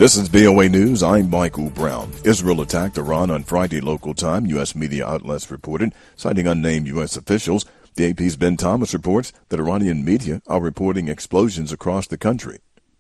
This is VOA News. I'm Michael Brown. Israel attacked Iran on Friday local time, U.S. media outlets reported, citing unnamed U.S. officials. The AP's Ben Thomas reports that Iranian media are reporting explosions across the country.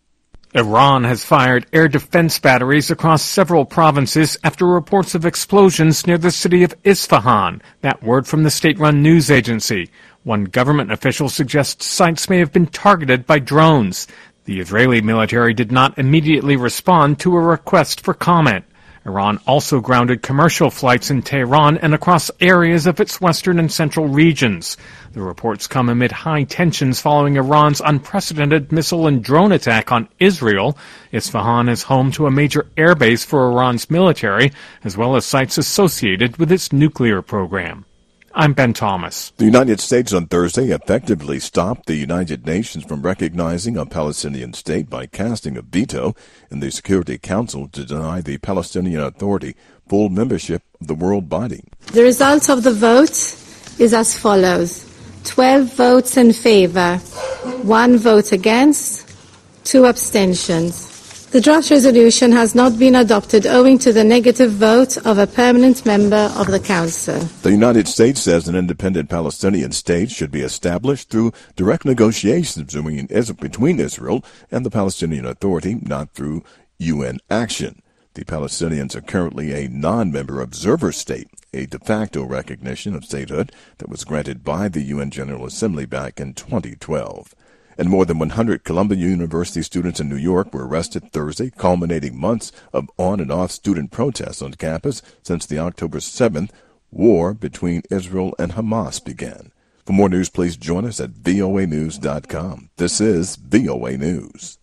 Iran has fired air defense batteries across several provinces after reports of explosions near the city of Isfahan. That word from the state-run news agency. One government official suggests sites may have been targeted by drones. The Israeli military did not immediately respond to a request for comment. Iran also grounded commercial flights in Tehran and across areas of its western and central regions. The reports come amid high tensions following Iran's unprecedented missile and drone attack on Israel. Isfahan is home to a major airbase for Iran's military, as well as sites associated with its nuclear program. I'm Ben Thomas. The United States on Thursday effectively stopped the United Nations from recognizing a Palestinian state by casting a veto in the Security Council to deny the Palestinian Authority full membership of the world body. The result of the vote is as follows: 12 votes in favor, 1 vote against, 2 abstentions. The draft resolution has not been adopted owing to the negative vote of a permanent member of the Council. The United States says an independent Palestinian state should be established through direct negotiations between Israel and the Palestinian Authority, not through UN action. The Palestinians are currently a non-member observer state, a de facto recognition of statehood that was granted by the UN General Assembly back in 2012. And more than 100 Columbia University students in New York were arrested Thursday, culminating months of on- and off student protests on campus since the October 7th war between Israel and Hamas began. For more news, please join us at voanews.com. This is VOA News.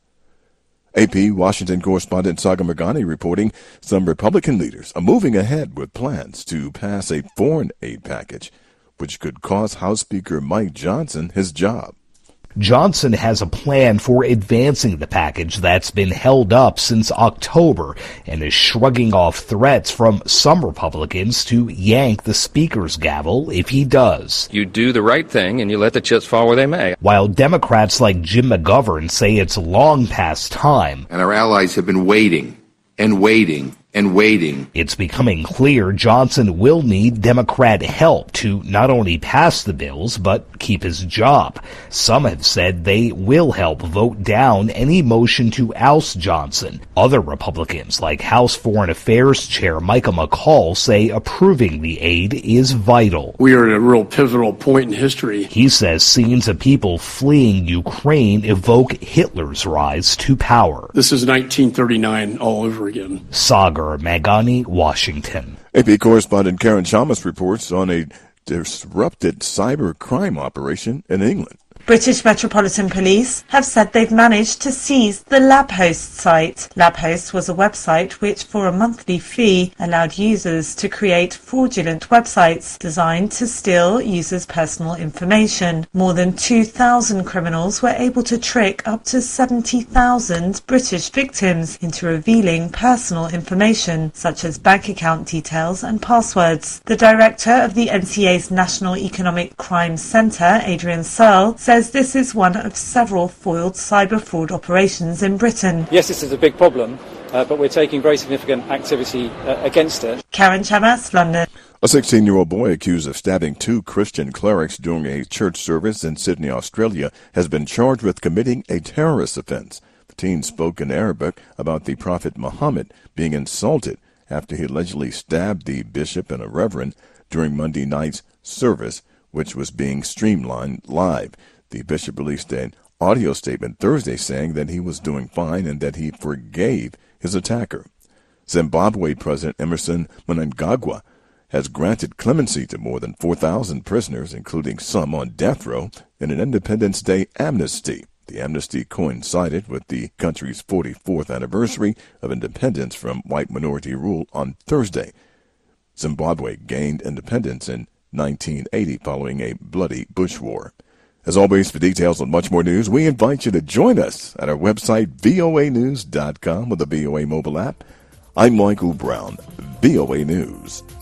AP Washington correspondent Saga Mergani reporting some Republican leaders are moving ahead with plans to pass a foreign aid package, which could cost House Speaker Mike Johnson his job. Johnson has a plan for advancing the package that's been held up since October and is shrugging off threats from some Republicans to yank the Speaker's gavel if he does. You do the right thing and you let the chips fall where they may. While Democrats like Jim McGovern say it's long past time. And our allies have been waiting and waiting and waiting. It's becoming clear Johnson will need Democrat help to not only pass the bills, but keep his job. Some have said they will help vote down any motion to oust Johnson. Other Republicans, like House Foreign Affairs Chair Michael McCaul, say approving the aid is vital. We are at a real pivotal point in history. He says scenes of people fleeing Ukraine evoke Hitler's rise to power. This is 1939 all over again. Sagar Magani, Washington. AP correspondent Karen Chalmers reports on a disrupted cyber crime operation in England. British Metropolitan Police have said they've managed to seize the LabHost site. LabHost was a website which, for a monthly fee, allowed users to create fraudulent websites designed to steal users' personal information. More than 2,000 criminals were able to trick up to 70,000 British victims into revealing personal information, such as bank account details and passwords. The director of the NCA's National Economic Crime Centre, Adrian Searle, says this is one of several foiled cyber fraud operations in Britain. Yes, this is a big problem, but we're taking very significant activity against it. Karen Chamas, London. A 16-year-old boy accused of stabbing 2 Christian clerics during a church service in Sydney, Australia, has been charged with committing a terrorist offense. The teen spoke in Arabic about the Prophet Muhammad being insulted after he allegedly stabbed the bishop and a reverend during Monday night's service, which was being streamed live. The bishop released an audio statement Thursday saying that he was doing fine and that he forgave his attacker. Zimbabwe President Emerson Mnangagwa has granted clemency to more than 4,000 prisoners, including some on death row, in an Independence Day amnesty. The amnesty coincided with the country's 44th anniversary of independence from white minority rule on Thursday. Zimbabwe gained independence in 1980 following a bloody bush war. As always, for details on much more news, we invite you to join us at our website, voanews.com, with the VOA mobile app. I'm Michael Brown, VOA News.